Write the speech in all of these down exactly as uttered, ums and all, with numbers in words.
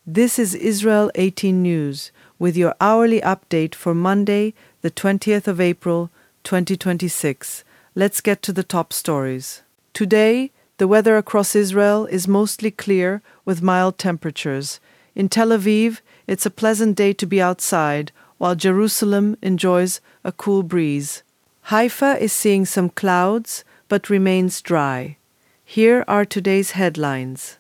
This is Israel eighteen News with your hourly update for Monday, the twentieth of April, twenty twenty-six. Let's get to the top stories. Today, the weather across Israel is mostly clear with mild temperatures. In Tel Aviv, it's a pleasant day to be outside, while Jerusalem enjoys a cool breeze. Haifa is seeing some clouds, but remains dry. Here are today's headlines.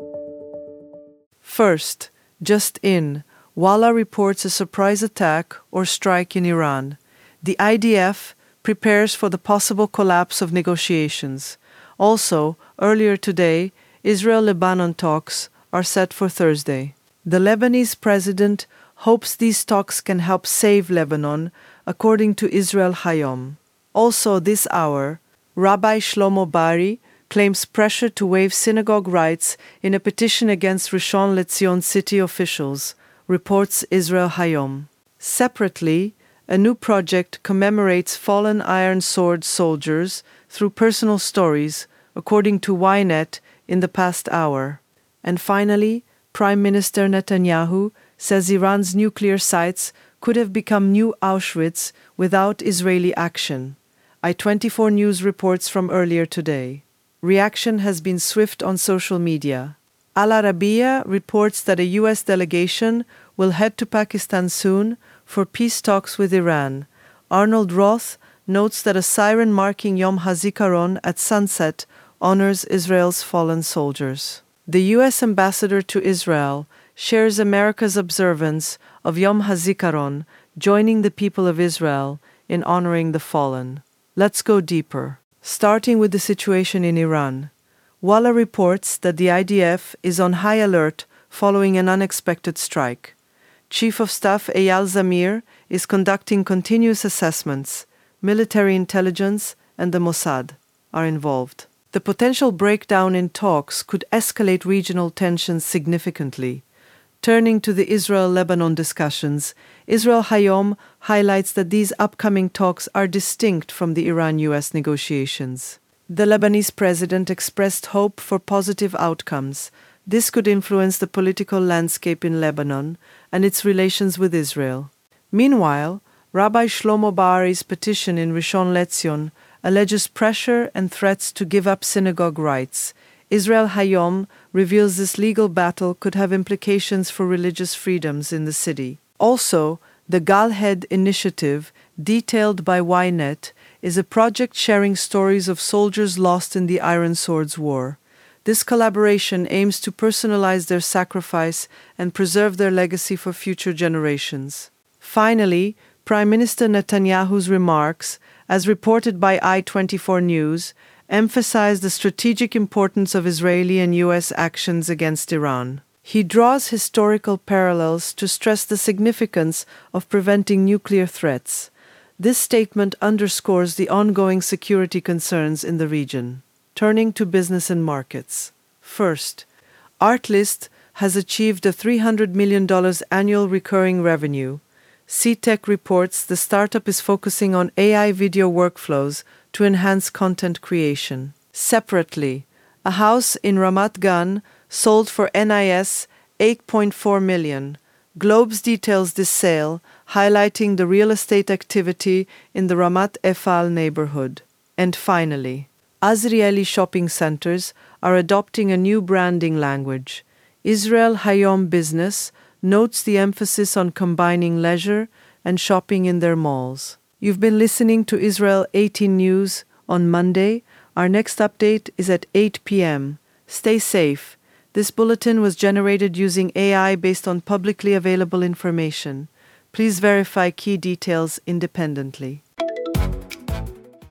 First, just in, Walla reports a surprise attack or strike in Iran. The I D F prepares for the possible collapse of negotiations. Also, earlier today, Israel-Lebanon talks are set for Thursday. The Lebanese president hopes these talks can help save Lebanon, according to Israel Hayom. Also this hour, Rabbi Shlomo Bari claims pressure to waive synagogue rights in a petition against Rishon LeZion city officials, reports Israel Hayom. Separately, a new project commemorates fallen Iron Sword soldiers through personal stories, according to Ynet in the past hour. And finally, Prime Minister Netanyahu says Iran's nuclear sites could have become new Auschwitz without Israeli action. I twenty-four News reports from earlier today. Reaction has been swift on social media. Al Arabiya reports that a U S delegation will head to Pakistan soon for peace talks with Iran. Arnold Roth notes that a siren marking Yom HaZikaron at sunset honors Israel's fallen soldiers. The U S ambassador to Israel shares America's observance of Yom HaZikaron, joining the people of Israel in honoring the fallen. Let's go deeper. Starting with the situation in Iran. Walla reports that the I D F is on high alert following an unexpected strike. Chief of Staff Eyal Zamir is conducting continuous assessments. Military intelligence and the Mossad are involved. The potential breakdown in talks could escalate regional tensions significantly. Turning to the Israel-Lebanon discussions, Israel Hayom highlights that these upcoming talks are distinct from the Iran-U S negotiations. The Lebanese president expressed hope for positive outcomes. This could influence the political landscape in Lebanon and its relations with Israel. Meanwhile, Rabbi Shlomo Bari's petition in Rishon LeZion alleges pressure and threats to give up synagogue rights. Israel Hayom reveals this legal battle could have implications for religious freedoms in the city. Also, the Galhed initiative, detailed by Ynet, is a project sharing stories of soldiers lost in the Iron Swords War. This collaboration aims to personalize their sacrifice and preserve their legacy for future generations. Finally, Prime Minister Netanyahu's remarks, as reported by I twenty-four News, emphasized the strategic importance of Israeli and U S actions against Iran. He draws historical parallels to stress the significance of preventing nuclear threats. This statement underscores the ongoing security concerns in the region. Turning to business and markets. First, Artlist has achieved a three hundred million dollars annual recurring revenue. C-Tech reports the startup is focusing on A I video workflows to enhance content creation. Separately, a house in Ramat Gan sold for N I S eight point four million dollars. Globes details this sale, highlighting the real estate activity in the Ramat Efal neighborhood. And finally, Azrieli shopping centers are adopting a new branding language. Israel Hayom Business notes the emphasis on combining leisure and shopping in their malls. You've been listening to Israel eighteen News on Monday. Our next update is at eight p.m. Stay safe. This bulletin was generated using A I based on publicly available information. Please verify key details independently.